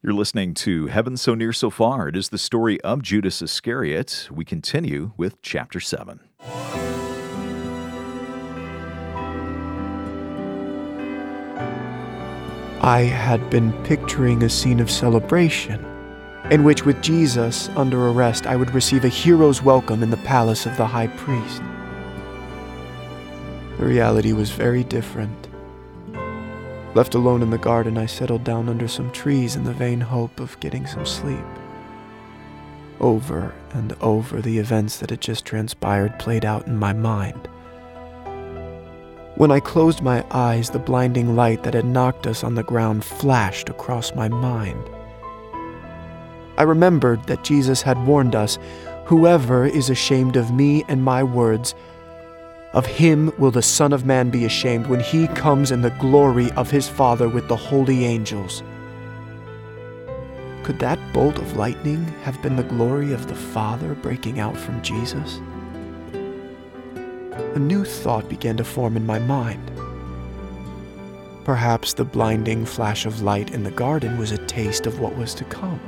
You're listening to Heaven So Near So Far. It is the story of Judas Iscariot. We continue with chapter 7. I had been picturing a scene of celebration, in which with Jesus under arrest I would receive a hero's welcome in the palace of the high priest. The reality was very different. Left alone in the garden, I settled down under some trees in the vain hope of getting some sleep. Over and over, the events that had just transpired played out in my mind. When I closed my eyes, the blinding light that had knocked us on the ground flashed across my mind. I remembered that Jesus had warned us, "Whoever is ashamed of me and my words, of him will the Son of Man be ashamed when he comes in the glory of his Father with the holy angels." Could that bolt of lightning have been the glory of the Father breaking out from Jesus? A new thought began to form in my mind. Perhaps the blinding flash of light in the garden was a taste of what was to come.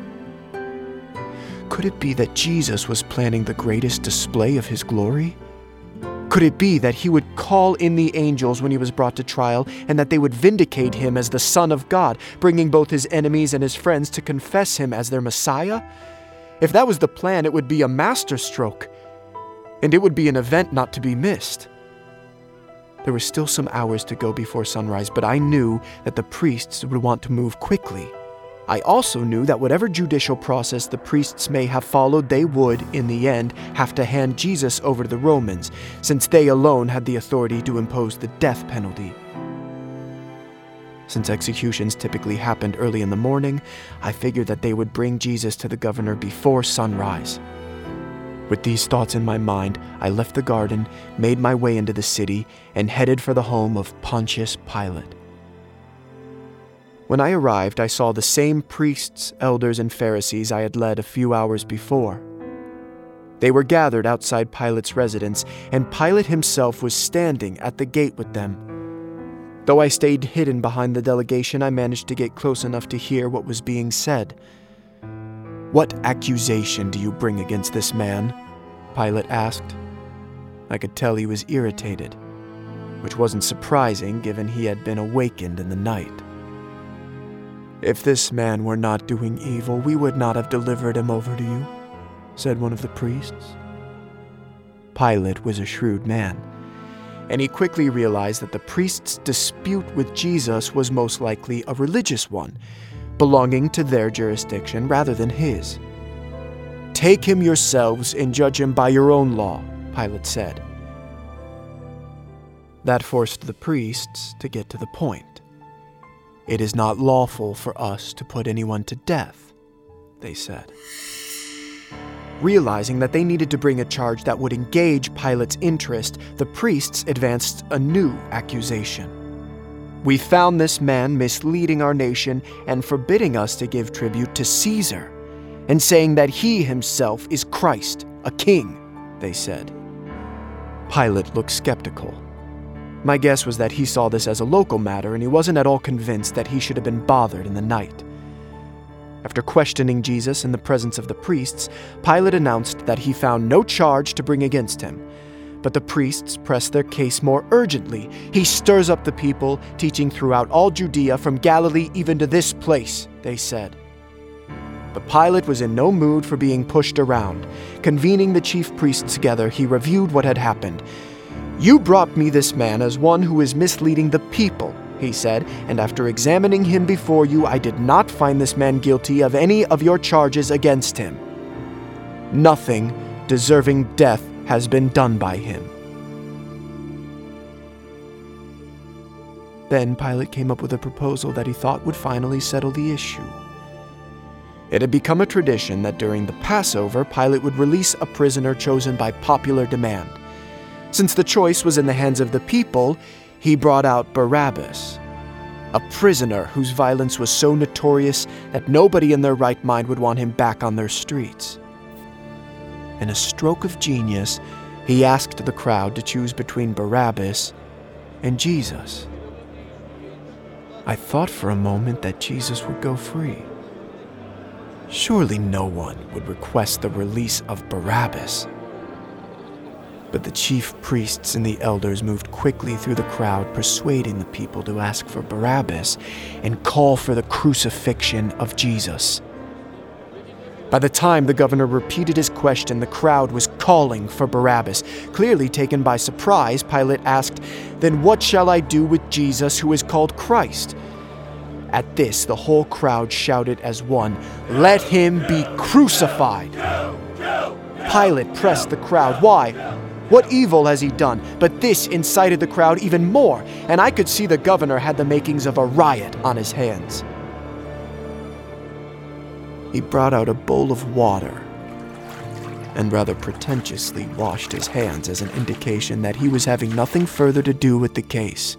Could it be that Jesus was planning the greatest display of his glory? Could it be that he would call in the angels when he was brought to trial, and that they would vindicate him as the Son of God, bringing both his enemies and his friends to confess him as their Messiah? If that was the plan, it would be a masterstroke, and it would be an event not to be missed. There were still some hours to go before sunrise, but I knew that the priests would want to move quickly. I also knew that whatever judicial process the priests may have followed, they would, in the end, have to hand Jesus over to the Romans, since they alone had the authority to impose the death penalty. Since executions typically happened early in the morning, I figured that they would bring Jesus to the governor before sunrise. With these thoughts in my mind, I left the garden, made my way into the city, and headed for the home of Pontius Pilate. When I arrived, I saw the same priests, elders, and Pharisees I had led a few hours before. They were gathered outside Pilate's residence, and Pilate himself was standing at the gate with them. Though I stayed hidden behind the delegation, I managed to get close enough to hear what was being said. "What accusation do you bring against this man?" Pilate asked. I could tell he was irritated, which wasn't surprising given he had been awakened in the night. "If this man were not doing evil, we would not have delivered him over to you," said one of the priests. Pilate was a shrewd man, and he quickly realized that the priest's dispute with Jesus was most likely a religious one, belonging to their jurisdiction rather than his. "Take him yourselves and judge him by your own law," Pilate said. That forced the priests to get to the point. "It is not lawful for us to put anyone to death," they said. Realizing that they needed to bring a charge that would engage Pilate's interest, the priests advanced a new accusation. "We found this man misleading our nation and forbidding us to give tribute to Caesar, and saying that he himself is Christ, a king," they said. Pilate looked skeptical. My guess was that he saw this as a local matter, and he wasn't at all convinced that he should have been bothered in the night. After questioning Jesus in the presence of the priests, Pilate announced that he found no charge to bring against him. But the priests pressed their case more urgently. "He stirs up the people, teaching throughout all Judea, from Galilee even to this place," they said. But Pilate was in no mood for being pushed around. Convening the chief priests together, he reviewed what had happened. "You brought me this man as one who is misleading the people," he said, "and after examining him before you, I did not find this man guilty of any of your charges against him. Nothing deserving death has been done by him." Then Pilate came up with a proposal that he thought would finally settle the issue. It had become a tradition that during the Passover, Pilate would release a prisoner chosen by popular demand. Since the choice was in the hands of the people, he brought out Barabbas, a prisoner whose violence was so notorious that nobody in their right mind would want him back on their streets. In a stroke of genius, he asked the crowd to choose between Barabbas and Jesus. I thought for a moment that Jesus would go free. Surely no one would request the release of Barabbas. But the chief priests and the elders moved quickly through the crowd, persuading the people to ask for Barabbas and call for the crucifixion of Jesus. By the time the governor repeated his question, the crowd was calling for Barabbas. Clearly taken by surprise, Pilate asked, "Then what shall I do with Jesus who is called Christ?" At this, the whole crowd shouted as one, "Let him be crucified!" Pilate pressed the crowd. Why? What evil has he done? But this incited the crowd even more, and I could see the governor had the makings of a riot on his hands. He brought out a bowl of water and rather pretentiously washed his hands as an indication that he was having nothing further to do with the case.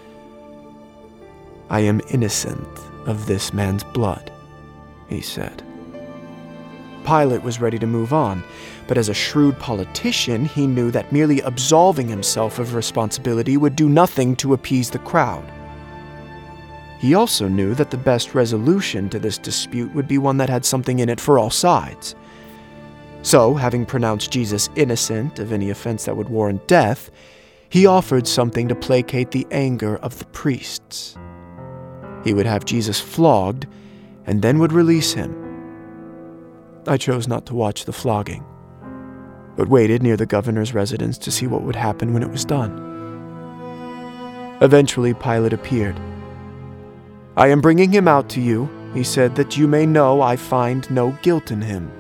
"I am innocent of this man's blood," he said. Pilate was ready to move on, but as a shrewd politician, he knew that merely absolving himself of responsibility would do nothing to appease the crowd. He also knew that the best resolution to this dispute would be one that had something in it for all sides. So, having pronounced Jesus innocent of any offense that would warrant death, he offered something to placate the anger of the priests. He would have Jesus flogged and then would release him. I chose not to watch the flogging, but waited near the governor's residence to see what would happen when it was done. Eventually, Pilate appeared. "I am bringing him out to you," he said, "that you may know I find no guilt in him."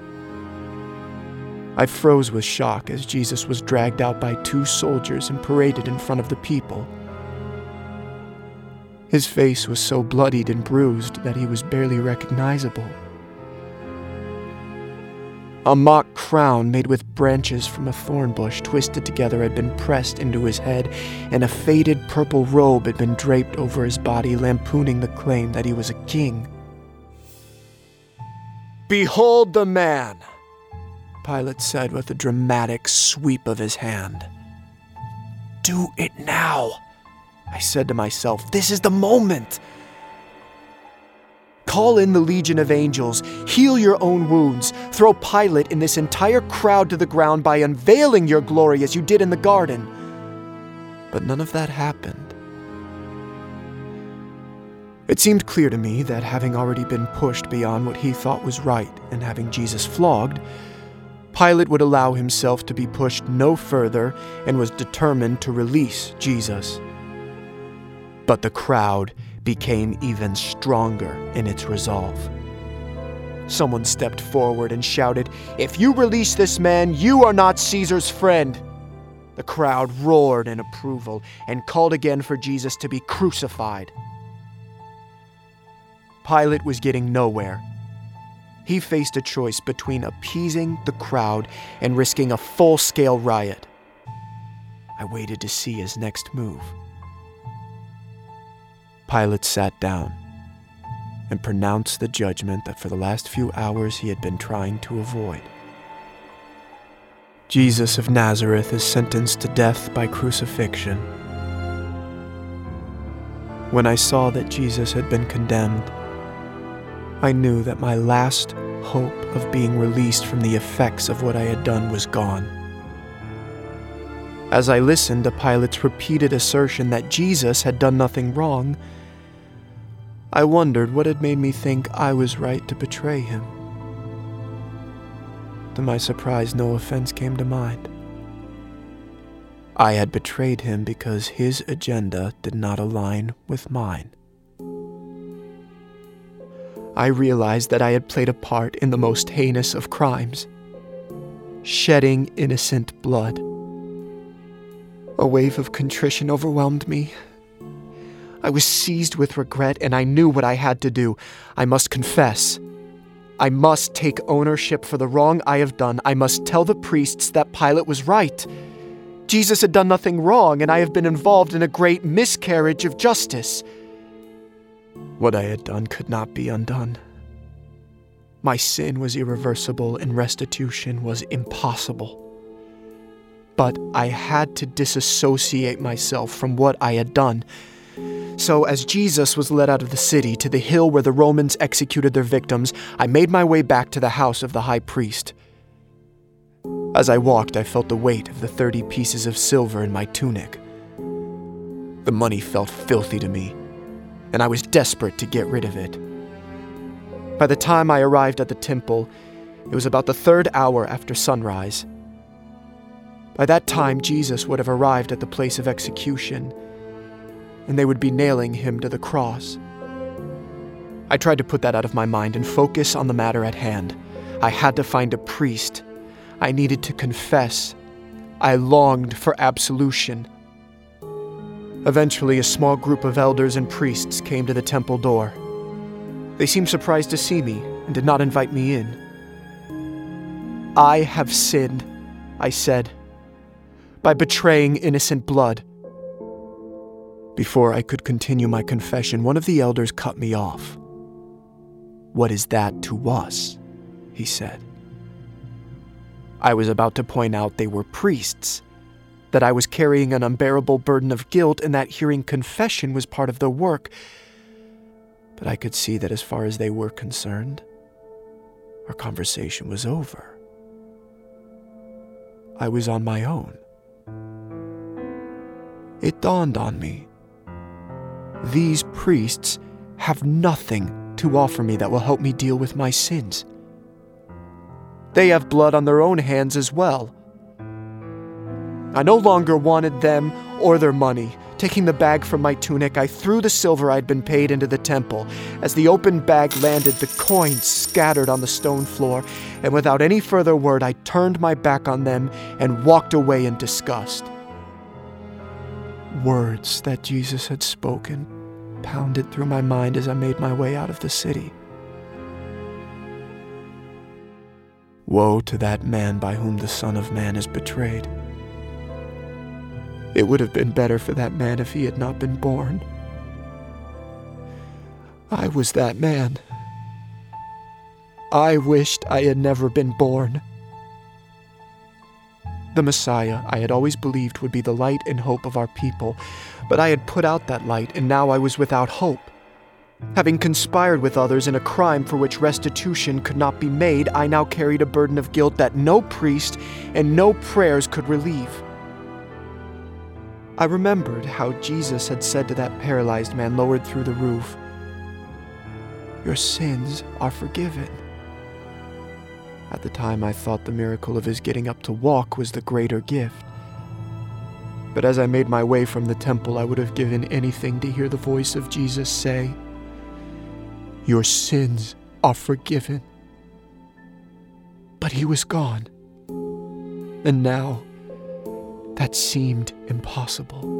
I froze with shock as Jesus was dragged out by 2 soldiers and paraded in front of the people. His face was so bloodied and bruised that he was barely recognizable. A mock crown made with branches from a thorn bush twisted together had been pressed into his head, and a faded purple robe had been draped over his body, lampooning the claim that he was a king. "Behold the man," Pilate said with a dramatic sweep of his hand. "Do it now," I said to myself. "This is the moment. Call in the legion of angels, heal your own wounds, throw Pilate and this entire crowd to the ground by unveiling your glory as you did in the garden." But none of that happened. It seemed clear to me that having already been pushed beyond what he thought was right and having Jesus flogged, Pilate would allow himself to be pushed no further and was determined to release Jesus. But the crowd became even stronger in its resolve. Someone stepped forward and shouted, "If you release this man, you are not Caesar's friend." The crowd roared in approval and called again for Jesus to be crucified. Pilate was getting nowhere. He faced a choice between appeasing the crowd and risking a full-scale riot. I waited to see his next move. Pilate sat down and pronounced the judgment that for the last few hours he had been trying to avoid. Jesus of Nazareth is sentenced to death by crucifixion. When I saw that Jesus had been condemned, I knew that my last hope of being released from the effects of what I had done was gone. As I listened to Pilate's repeated assertion that Jesus had done nothing wrong, I wondered what had made me think I was right to betray him. To my surprise, no offense came to mind. I had betrayed him because his agenda did not align with mine. I realized that I had played a part in the most heinous of crimes, shedding innocent blood. A wave of contrition overwhelmed me. I was seized with regret, and I knew what I had to do. I must confess. I must take ownership for the wrong I have done. I must tell the priests that Pilate was right. Jesus had done nothing wrong, and I have been involved in a great miscarriage of justice. What I had done could not be undone. My sin was irreversible, and restitution was impossible. But I had to disassociate myself from what I had done. So as Jesus was led out of the city to the hill where the Romans executed their victims, I made my way back to the house of the high priest. As I walked, I felt the weight of the 30 pieces of silver in my tunic. The money felt filthy to me, and I was desperate to get rid of it. By the time I arrived at the temple, it was about the 3rd hour after sunrise. By that time, Jesus would have arrived at the place of execution, and they would be nailing him to the cross. I tried to put that out of my mind and focus on the matter at hand. I had to find a priest. I needed to confess. I longed for absolution. Eventually, a small group of elders and priests came to the temple door. They seemed surprised to see me and did not invite me in. "I have sinned," I said, "by betraying innocent blood." Before I could continue my confession, one of the elders cut me off. "What is that to us?" he said. I was about to point out they were priests, that I was carrying an unbearable burden of guilt and that hearing confession was part of their work, but I could see that as far as they were concerned, our conversation was over. I was on my own. It dawned on me. These priests have nothing to offer me that will help me deal with my sins. They have blood on their own hands as well. I no longer wanted them or their money. Taking the bag from my tunic, I threw the silver I'd been paid into the temple. As the open bag landed, the coins scattered on the stone floor, and without any further word, I turned my back on them and walked away in disgust. Words that Jesus had spoken pounded through my mind as I made my way out of the city. Woe to that man by whom the Son of Man is betrayed. It would have been better for that man if he had not been born. I was that man. I wished I had never been born. The Messiah, I had always believed, would be the light and hope of our people, but I had put out that light, and now I was without hope. Having conspired with others in a crime for which restitution could not be made, I now carried a burden of guilt that no priest and no prayers could relieve. I remembered how Jesus had said to that paralyzed man lowered through the roof, "Your sins are forgiven." At the time, I thought the miracle of his getting up to walk was the greater gift. But as I made my way from the temple, I would have given anything to hear the voice of Jesus say, "Your sins are forgiven." But he was gone. And now, that seemed impossible.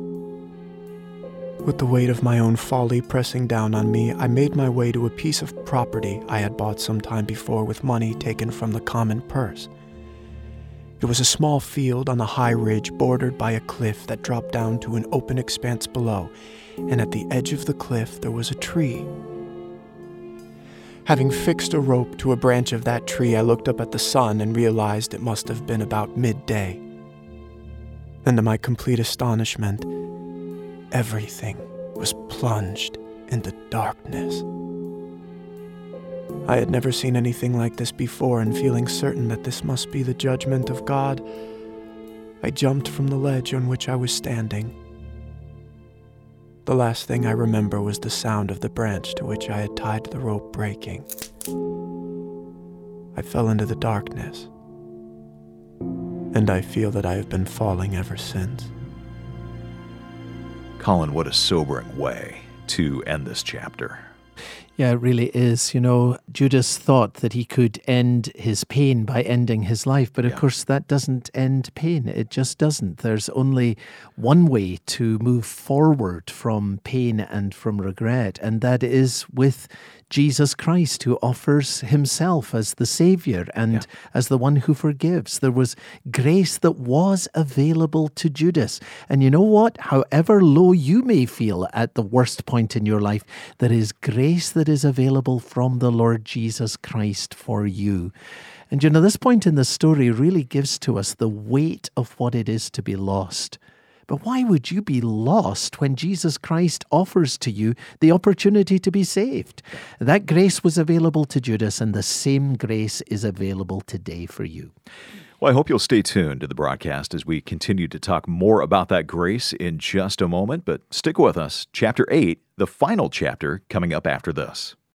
With the weight of my own folly pressing down on me, I made my way to a piece of property I had bought some time before with money taken from the common purse. It was a small field on a high ridge bordered by a cliff that dropped down to an open expanse below, and at the edge of the cliff there was a tree. Having fixed a rope to a branch of that tree, I looked up at the sun and realized it must have been about midday. And to my complete astonishment, everything was plunged into darkness. I had never seen anything like this before, and feeling certain that this must be the judgment of God, I jumped from the ledge on which I was standing. The last thing I remember was the sound of the branch to which I had tied the rope breaking. I fell into the darkness, and I feel that I have been falling ever since. Colin, what a sobering way to end this chapter. Yeah, it really is. You know, Judas thought that he could end his pain by ending his life, but of course that doesn't end pain. It just doesn't. There's only one way to move forward from pain and from regret, and that is with Jesus Christ, who offers himself as the Savior and as the one who forgives. There was grace that was available to Judas. And you know what? However low you may feel at the worst point in your life, there is grace that is available from the Lord Jesus Christ for you. And you know, this point in the story really gives to us the weight of what it is to be lost. But why would you be lost when Jesus Christ offers to you the opportunity to be saved? That grace was available to Judas, and the same grace is available today for you. Well, I hope you'll stay tuned to the broadcast as we continue to talk more about that grace in just a moment. But stick with us. Chapter 8, the final chapter, coming up after this.